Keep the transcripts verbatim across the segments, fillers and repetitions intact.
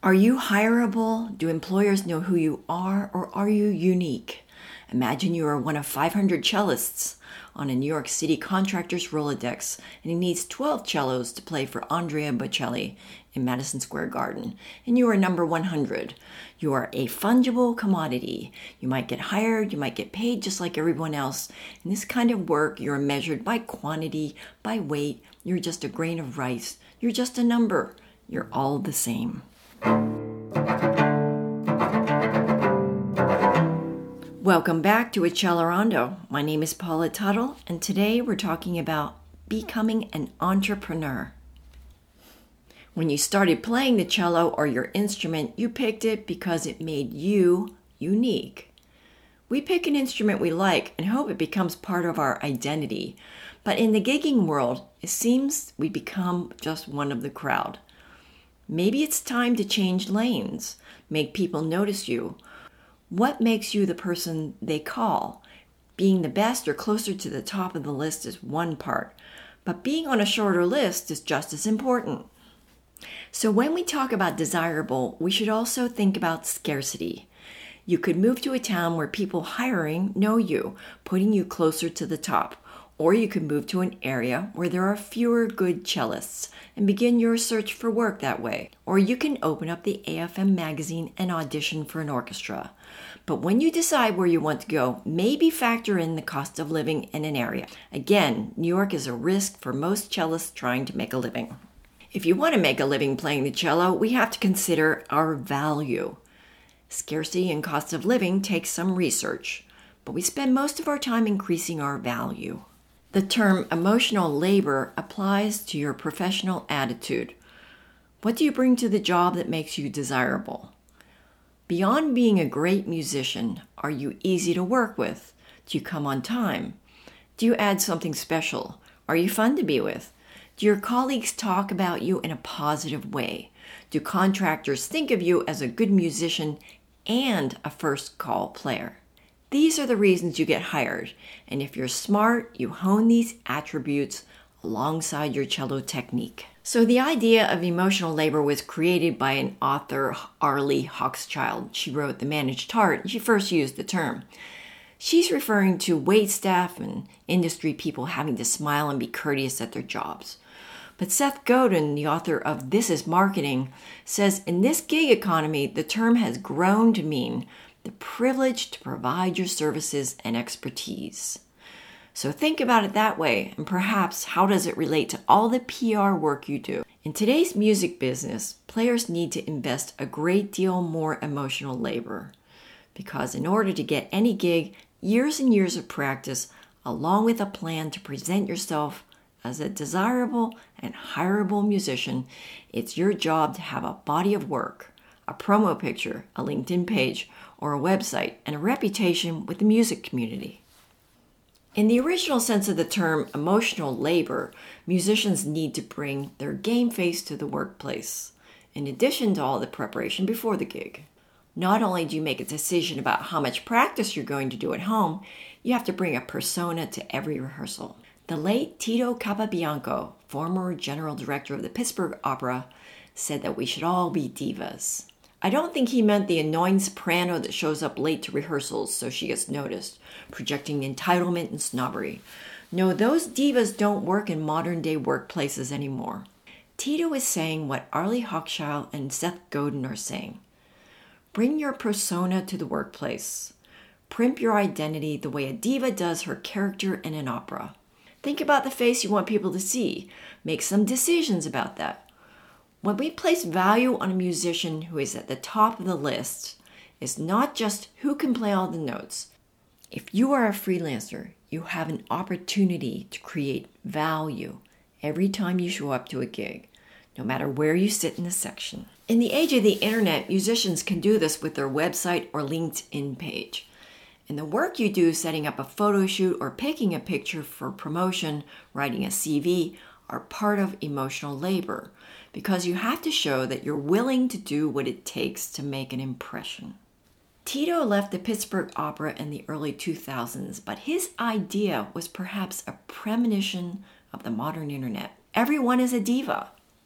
Are you hireable? Do employers know who you are, or are you unique? Imagine you are one of five hundred cellists on a New York City contractor's Rolodex, and he needs twelve cellos to play for Andrea Bocelli in Madison Square Garden, and you are number one hundred. You are a fungible commodity. You might get hired, you might get paid just like everyone else. In this kind of work, you're measured by quantity, by weight. You're just a grain of rice. You're just a number. You're all the same. Welcome back to Accelerando. My name is Paula Tuttle, and today we're talking about becoming an entrepreneur. When you started playing the cello or your instrument, you picked it because it made you unique. We pick an instrument we like and hope it becomes part of our identity. But in the gigging world, it seems we become just one of the crowd. Maybe it's time to change lanes, make people notice you. What makes you the person they call? Being the best or closer to the top of the list is one part, but being on a shorter list is just as important. So when we talk about desirable, we should also think about scarcity. You could move to a town where people hiring know you, putting you closer to the top. Or you could move to an area where there are fewer good cellists and begin your search for work that way. Or you can open up the A F M magazine and audition for an orchestra. But when you decide where you want to go, maybe factor in the cost of living in an area. Again, New York is a risk for most cellists trying to make a living. If you want to make a living playing the cello, we have to consider our value. Scarcity and cost of living takes some research, but we spend most of our time increasing our value. The term emotional labor applies to your professional attitude. What do you bring to the job that makes you desirable? Beyond being a great musician, are you easy to work with? Do you come on time? Do you add something special? Are you fun to be with? Do your colleagues talk about you in a positive way? Do contractors think of you as a good musician and a first call player? These are the reasons you get hired, and if you're smart, you hone these attributes alongside your cello technique. So the idea of emotional labor was created by an author, Arlie Hochschild. She wrote The Managed Heart, and she first used the term. She's referring to waitstaff and industry people having to smile and be courteous at their jobs. But Seth Godin, the author of This is Marketing, says in this gig economy, the term has grown to mean the privilege to provide your services and expertise. So think about it that way, and perhaps how does it relate to all the P R work you do? In today's music business, players need to invest a great deal more emotional labor, because in order to get any gig, years and years of practice, along with a plan to present yourself as a desirable and hireable musician, it's your job to have a body of work, a promo picture, a LinkedIn page, or a website, and a reputation with the music community. In the original sense of the term emotional labor, musicians need to bring their game face to the workplace, in addition to all the preparation before the gig. Not only do you make a decision about how much practice you're going to do at home, you have to bring a persona to every rehearsal. The late Tito Capabianco, former general director of the Pittsburgh Opera, said that we should all be divas. I don't think he meant the annoying soprano that shows up late to rehearsals so she gets noticed, projecting entitlement and snobbery. No, those divas don't work in modern-day workplaces anymore. Tito is saying what Arlie Hochschild and Seth Godin are saying. Bring your persona to the workplace. Primp your identity the way a diva does her character in an opera. Think about the face you want people to see. Make some decisions about that. When we place value on a musician who is at the top of the list, it's not just who can play all the notes. If you are a freelancer, you have an opportunity to create value every time you show up to a gig, no matter where you sit in the section. In the age of the internet, musicians can do this with their website or LinkedIn page. And the work you do setting up a photo shoot or picking a picture for promotion, writing a C V, are part of emotional labor, because you have to show that you're willing to do what it takes to make an impression. Tito left the Pittsburgh Opera in the early two thousands, but his idea was perhaps a premonition of the modern internet. Everyone is a diva.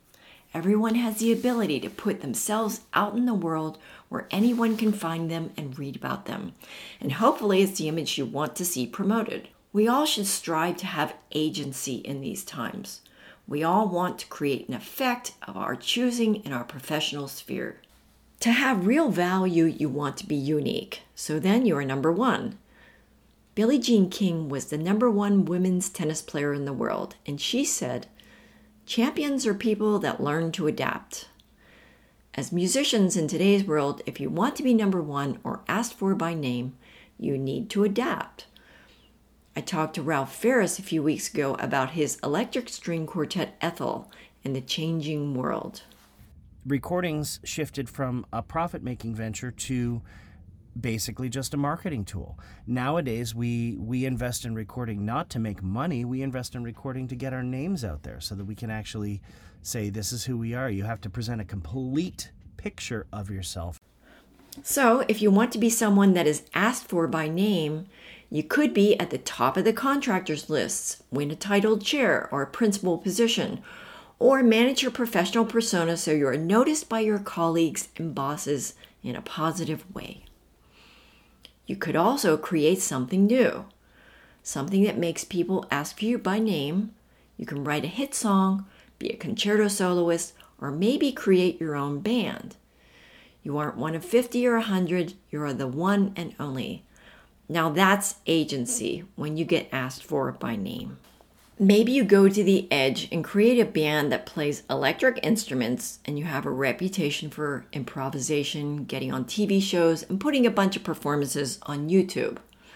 Everyone has the ability to put themselves out in the world where anyone can find them and read about them. And hopefully it's the image you want to see promoted. We all should strive to have agency in these times. We all want to create an effect of our choosing in our professional sphere. To have real value, you want to be unique. So then you are number one. Billie Jean King was the number one women's tennis player in the world, and she said, "Champions are people that learn to adapt." As musicians in today's world, if you want to be number one or asked for by name, you need to adapt. I talked to Ralph Ferris a few weeks ago about his electric string quartet Ethel and the changing world. Recordings shifted from a profit-making venture to basically just a marketing tool. Nowadays, we we invest in recording not to make money. We invest in recording to get our names out there so that we can actually say, this is who we are. You have to present a complete picture of yourself. So if you want to be someone that is asked for by name, you could be at the top of the contractors lists, win a titled chair or a principal position, or manage your professional persona so you are noticed by your colleagues and bosses in a positive way. You could also create something new, something that makes people ask for you by name. You can write a hit song, be a concerto soloist, or maybe create your own band. You aren't one of fifty or one hundred, you are the one and only. Now that's agency when you get asked for by name. Maybe you go to the edge and create a band that plays electric instruments and you have a reputation for improvisation, getting on T V shows, and putting a bunch of performances on YouTube.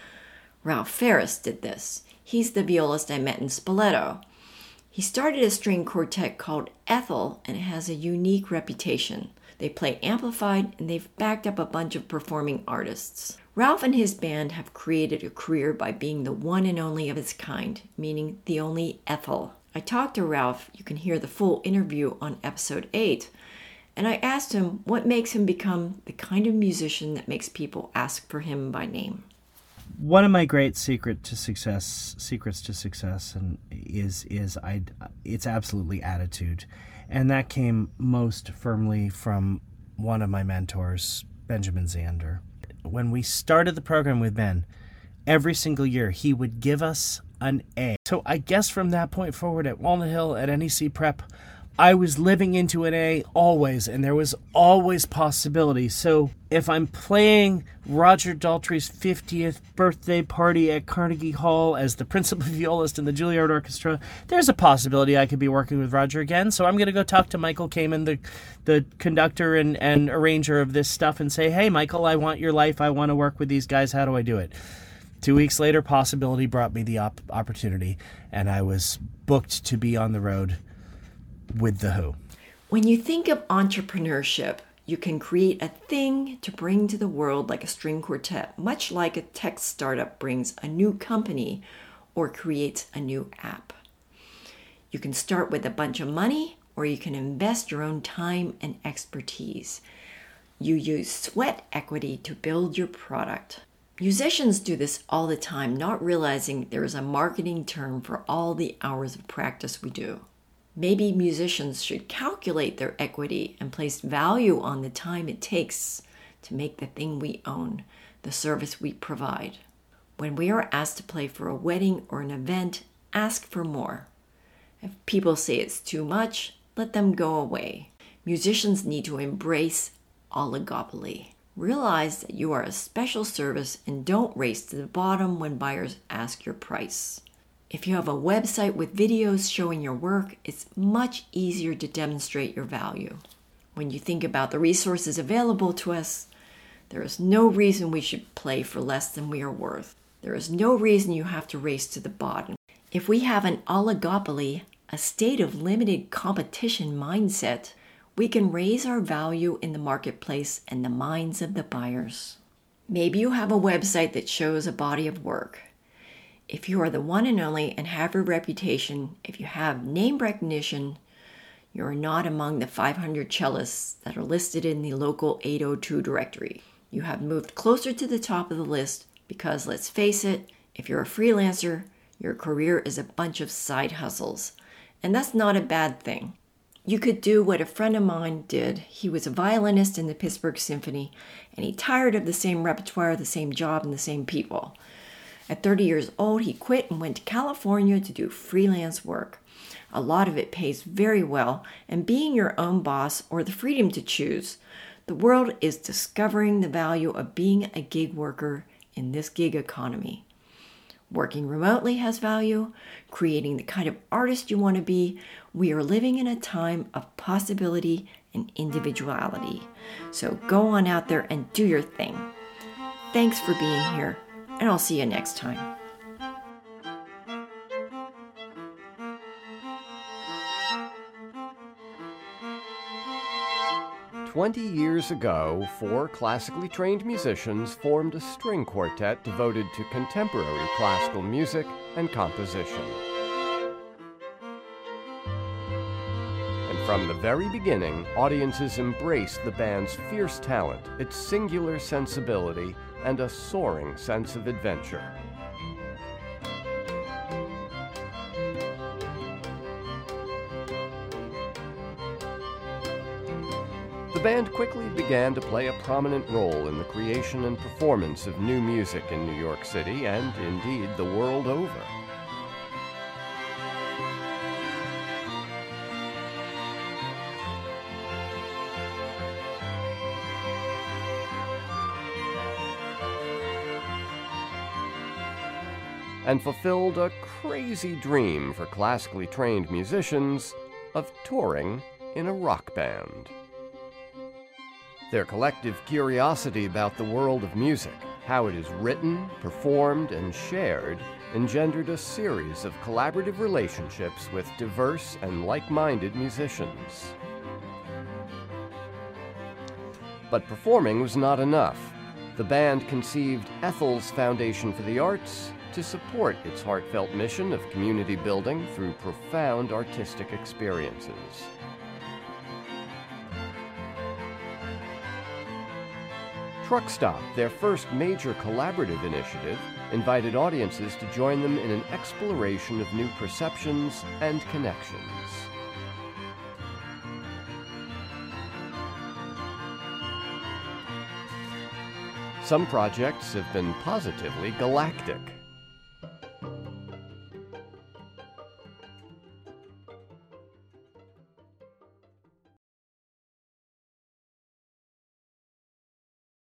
Ralph Ferris did this. He's the violist I met in Spoleto. He started a string quartet called Ethel, and it has a unique reputation. They play amplified, and they've backed up a bunch of performing artists. Ralph and his band have created a career by being the one and only of its kind, meaning the only Ethel. I talked to Ralph, you can hear the full interview on episode eight, and I asked him what makes him become the kind of musician that makes people ask for him by name. One of my great secret to success, secrets to success, and is is I, it's absolutely attitude, and that came most firmly from one of my mentors, Benjamin Zander. When we started the program with Ben, every single year he would give us an A. So I guess from that point forward at Walnut Hill, at N E C Prep, I was living into an A always, and there was always possibility. So if I'm playing Roger Daltrey's fiftieth birthday party at Carnegie Hall as the principal violist in the Juilliard Orchestra, there's a possibility I could be working with Roger again. So I'm going to go talk to Michael Kamen, the the conductor and, and arranger of this stuff, and say, hey, Michael, I want your life. I want to work with these guys. How do I do it? Two weeks later, possibility brought me the op- opportunity, and I was booked to be on the road with The Who. When you think of entrepreneurship, you can create a thing to bring to the world like a string quartet, much like a tech startup brings a new company or creates a new app. You can start with a bunch of money, or you can invest your own time and expertise. You use sweat equity to build your product. Musicians do this all the time, not realizing there is a marketing term for all the hours of practice we do. Maybe musicians should calculate their equity and place value on the time it takes to make the thing we own, the service we provide. When we are asked to play for a wedding or an event, ask for more. If people say it's too much, let them go away. Musicians need to embrace oligopoly. Realize that you are a special service and don't race to the bottom when buyers ask your price. If you have a website with videos showing your work, it's much easier to demonstrate your value. When you think about the resources available to us, there is no reason we should play for less than we are worth. There is no reason you have to race to the bottom. If we have an oligopoly, a state of limited competition mindset, we can raise our value in the marketplace and the minds of the buyers. Maybe you have a website that shows a body of work. If you are the one and only and have a reputation, if you have name recognition, you are not among the five hundred cellists that are listed in the local eight oh two directory. You have moved closer to the top of the list because, let's face it, if you're a freelancer, your career is a bunch of side hustles, and that's not a bad thing. you could do what a friend of mine did. He was a violinist in the Pittsburgh Symphony, and he tired of the same repertoire, the same job, and the same people. At thirty years old, he quit and went to California to do freelance work. A lot of it pays very well, and being your own boss or the freedom to choose, the world is discovering the value of being a gig worker in this gig economy. Working remotely has value, creating the kind of artist you want to be. We are living in a time of possibility and individuality. So go on out there and do your thing. Thanks for being here, and I'll see you next time. Twenty years ago, four classically trained musicians formed a string quartet devoted to contemporary classical music and composition. And from the very beginning, audiences embraced the band's fierce talent, its singular sensibility, and a soaring sense of adventure. The band quickly began to play a prominent role in the creation and performance of new music in New York City and, indeed, the world over. And fulfilled a crazy dream for classically trained musicians of touring in a rock band. Their collective curiosity about the world of music, how it is written, performed, and shared, engendered a series of collaborative relationships with diverse and like-minded musicians. But performing was not enough. The band conceived Ethel's Foundation for the Arts to support its heartfelt mission of community building through profound artistic experiences. Truck Stop, their first major collaborative initiative, invited audiences to join them in an exploration of new perceptions and connections. Some projects have been positively galactic.